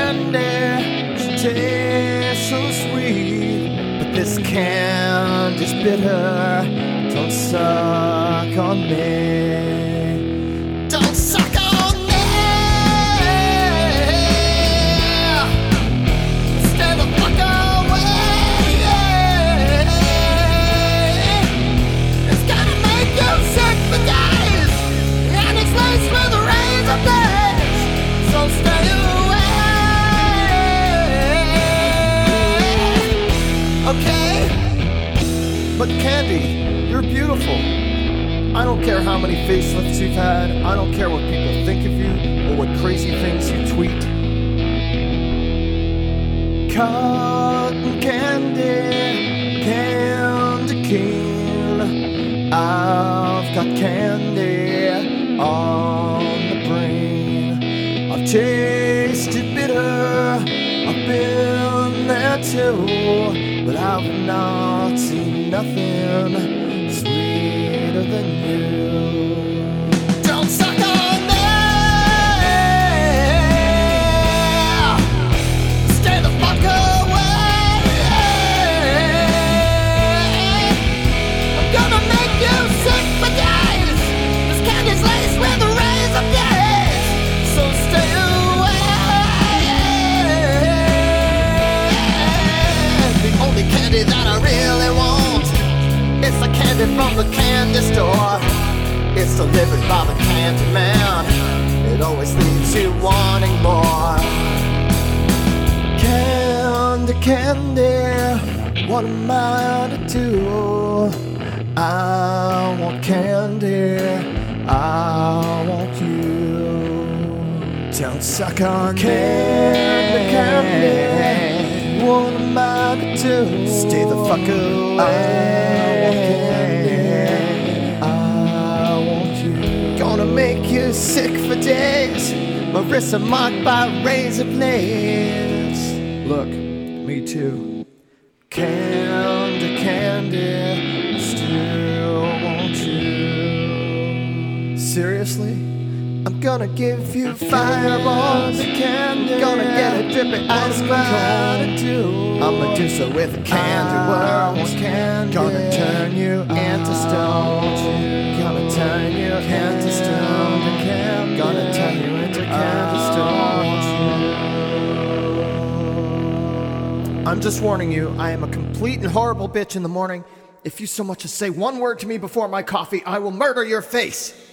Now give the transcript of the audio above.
candy, she tastes so sweet, but this candy's bitter. Don't suck on me. Don't suck on me. Stay the fuck away. It's gonna make you sick for days, and it's laced with the rays of days. So stay away. Okay? But Candy, you're beautiful. I don't care how many facelifts you've had. I don't care what people think of you or what crazy things you tweet. Cotton candy, candy cane. I've got candy on the brain. I've tasted bitter, I've been there too, but I've not seen nothing sweeter than you. Don't suck on me. Stay the fuck away. I'm gonna make you sick for days. This candy's laced with the rays of days. So stay away. The only candy that I really want, it's the candy from the candy store. It's delivered by the candy man. It always leaves you wanting more. Candy, candy, what am I to do? I want candy, I want you. Don't suck on candy, candy, what am I to do? Stay the fuck away. Gonna make you sick for days. My wrists are marked by razor blades. Look, me too. Candy, candy, I still want you. Seriously? I'm gonna give you fireballs, candy. Gonna get a drippy ice cream. I'm Medusa with a candy world. Gonna turn you into stone. Gonna turn you into stone. Gonna turn you into candy stone. I'm just warning you, I am a complete and horrible bitch in the morning. If you so much as say one word to me before my coffee, I will murder your face.